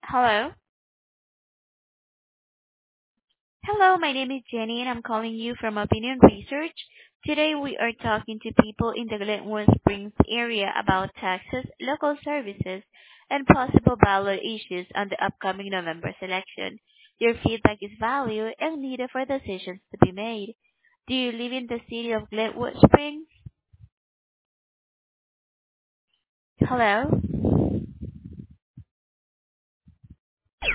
Hello. Hello, my name is Jenny and I'm calling you from Opinion Research. Today we are talking to people in the Glenwood Springs area about taxes, local services, and possible ballot issues on the upcoming November election. Your feedback is valued and needed for decisions to be made. Do you live in the city of Glenwood Springs? Hello?